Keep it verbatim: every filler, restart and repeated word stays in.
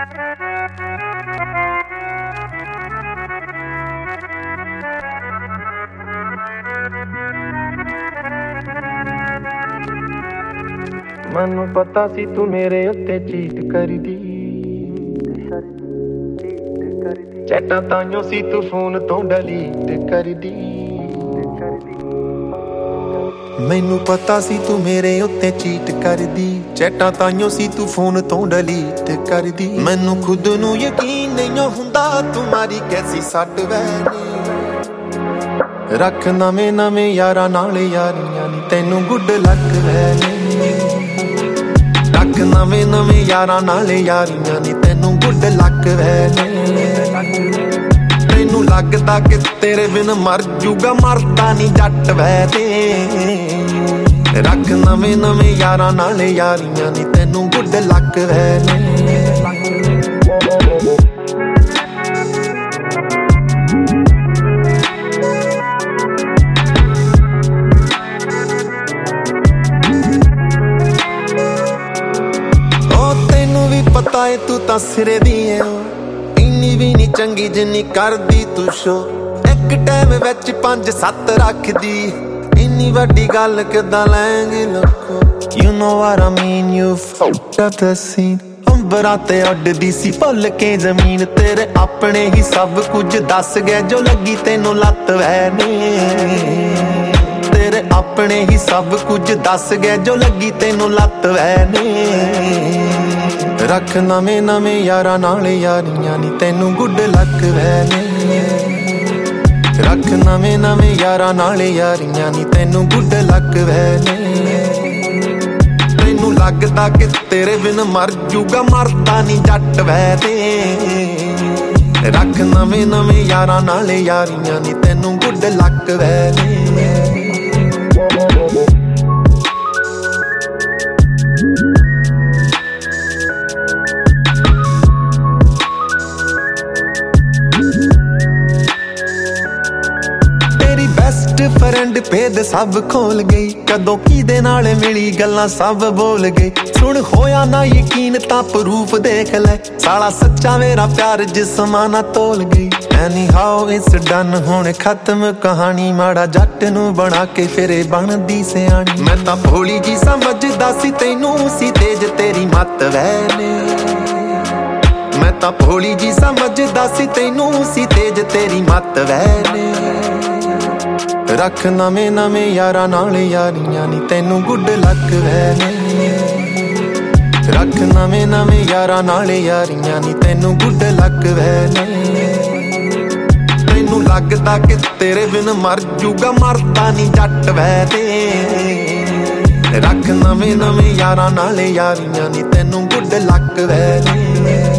ਮੈਨੂੰ ਪਤਾ ਸੀ ਤੂੰ ਮੇਰੇ ਉੱਤੇ ਚੀਟ ਕਰਦੀ, ਚੈਟਾਂ ਤਾਈਓ ਸੀ ਤੂੰ ਫੋਨ ਤੋਂ ਡਿਲੀਟ ਕਰਦੀ। ਮੈਨੂੰ ਪਤਾ ਸੀ ਤੂੰ ਮੇਰੇ ਉੱਤੇ ਚੀਟ ਕਰਦੀ, ਚੈਟਾਂ ਤਾਈਓ ਸੀ ਤੂੰ ਫੋਨ ਤੋਂ ਡਿਲੀਟ ਕਰਦੀ। ਮੈਨੂੰ ਖੁਦ ਨੂੰ ਯਕੀਨ ਨਹੀਂ ਹੁੰਦਾ ਤੂੰ ਮਾਰੀ ਕੈਸੀ ਸੱਟ ਵੈਨੀ। ਰੱਖ ਨਵੇਂ ਨਵੇਂ ਯਾਰਾਂ ਨਾਲ ਯਾਰੀਆਂ ਨੀ ਤੈਨੂੰ ਗੁੱਡ ਲੱਕ ਵੈਨੀ। ਰੱਖ ਨਵੇਂ ਨਵੇਂ ਯਾਰਾਂ ਨਾਲ ਯਾਰੀਆਂ ਨੀ ਤੈਨੂੰ ਗੁੱਡ ਲੱਕ ਵੈਨੀ। ਤੈਨੂੰ ਲੱਗਦਾ ਕਿ ਤੇਰੇ ਬਿਨ ਮਰ ਜੂਗਾ, ਮਰਦਾ ਨੀ ਜੱਟ ਵੈ ਤੇ। ਰੱਖ ਨਵੇਂ ਨਵੇਂ ਯਾਰਾਂ ਨਾਲ ਯਾਰੀਆਂ ਨੀ ਤੈਨੂੰ ਗੁੱਡ ਲੱਕ ਵੈਨੀ। ਪਤਾ ਏ ਤੂੰ ਤਾਂ ਸਿਰੇ ਦੀ ਏ, ਇੰਨੀ ਵੀ ਨੀ ਚੰਗੀ ਜਿੰਨੀ ਕਰਦੀ ਤੂੰ ਸ਼ੋ। ਇੱਕ ਟਾਈਮ ਵਿੱਚ ਪੰਜ ਸੱਤ ਰੱਖਦੀ, ਇੰਨੀ ਵੱਡੀ ਗੱਲ ਕਿੱਦਾਂ ਲੈਂਗੀ ਲੋਕੋ। You know what I mean, you fucked up the scene। ਅੰਬਰਾਂ ਤੇ ਉੱਡਦੀ ਸੀ ਭੁੱਲ ਕੇ ਜ਼ਮੀਨ, ਤੇਰੇ ਆਪਣੇ ਹੀ ਸਭ ਕੁਝ ਦੱਸ ਗਏ ਜੋ ਲੱਗੀ ਤੈਨੂੰ ਲੱਤ ਵੈ ਨੇ। ਤੇਰੇ ਆਪਣੇ ਹੀ ਸਭ ਕੁਝ ਦੱਸ ਗਏ ਜੋ ਲੱਗੀ ਤੈਨੂੰ ਲੱਤ ਵੈ ਨੇ। ਰੱਖ ਨਵੇਂ ਨਵੇਂ ਯਾਰਾਂ ਨਾਲ ਯਾਰੀਆਂ ਨੀ ਤੈਨੂੰ ਗੁੱਡ ਲੱਕ ਵੈ ਨੇ। ਰੱਖ ਨਵੇਂ ਨਵੇਂ ਯਾਰਾਂ ਨਾਲ ਯਾਰੀਆਂ ਨੀ ਤੈਨੂੰ ਗੁੱਡ ਲੱਕ ਵੈ ਨੇ। ਤੈਨੂੰ ਲੱਗਦਾ ਕਿ ਤੇਰੇ ਬਿਨ ਮਰ ਜੂਗਾ, ਮਰਦਾ ਨੀ ਜੱਟ ਵੈ ਤੇ। ਰੱਖ ਨਵੇਂ ਨਵੇਂ ਯਾਰਾਂ ਨਾਲ ਯਾਰੀਆਂ ਨੀ ਤੈਨੂੰ ਗੁੱਡ ਲੱਕ ਵੈ ਨੇ। ਫਰੈਂਡ ਭੇਦ ਸਭ ਖੋਲ ਗਈ, ਕਦੋਂ ਕਿਹਦੇ ਨਾਲ ਮਿਲੀ ਗੱਲਾਂ ਸਭ ਬੋਲ ਗਈ। ਸੁਣ ਹੋਇਆ ਨਾ ਯਕੀਨ ਤਾਂ ਪ੍ਰੂਫ ਦੇਖ ਲੈ, ਸਾਲਾ ਸੱਚਾ ਮੇਰਾ ਪਿਆਰ ਜਿਸਮਾਂ ਨਾ ਤੋਲ ਗਈ। ਐਨੀ ਹਾਓ ਇਟਸ ਡਨ, ਹੁਣ ਖਤਮ ਕਹਾਣੀ। ਮਾੜਾ ਜੱਟ ਨੂੰ ਬਣਾ ਕੇ ਫਿਰੇ ਬਣਦੀ ਸਿਆਣੀ। ਮੈਂ ਤਾਂ ਭੋਲੀ ਜੀ ਸਮਝਦਾ ਸੀ ਤੈਨੂੰ ਸੀ ਤੇਜ ਤੇਰੀ ਮੱਤ ਵੈ ਨੇ। ਮੈਂ ਤਾਂ ਭੋਲੀ ਜੀ ਸਮਝਦਾ ਸੀ ਤੈਨੂੰ ਸੀ ਤੇਜ ਤੇਰੀ ਮੱਤ ਵੈ ਨੇ। ਰੱਖ ਨਵੇਂ ਨਵੇਂ ਯਾਰਾਂ ਨਾਲ ਯਾਰੀਆਂ ਨੀ ਤੈਨੂੰ ਗੁੱਡ ਲੱਕ ਵੈ ਨੇ। ਰੱਖ ਨਵੇਂ ਨਵੇਂ ਯਾਰਾਂ ਨਾਲ ਯਾਰੀਆਂ ਨੀ ਤੈਨੂੰ ਗੁੱਡ ਲੱਕ ਵੈ ਨੇ। ਤੈਨੂੰ ਲੱਗਦਾ ਕਿ ਤੇਰੇ ਬਿਨ ਮਰ ਜੂਗਾ, ਮਰਦਾ ਨੀ ਜੱਟ ਵੈ ਤੇ। ਰੱਖ ਨਵੇਂ ਨਵੇਂ ਯਾਰਾਂ ਨਾਲ ਯਾਰੀਆਂ ਨੀ ਤੈਨੂੰ ਗੁੱਡ ਲੱਕ ਵੈ ਨੇ।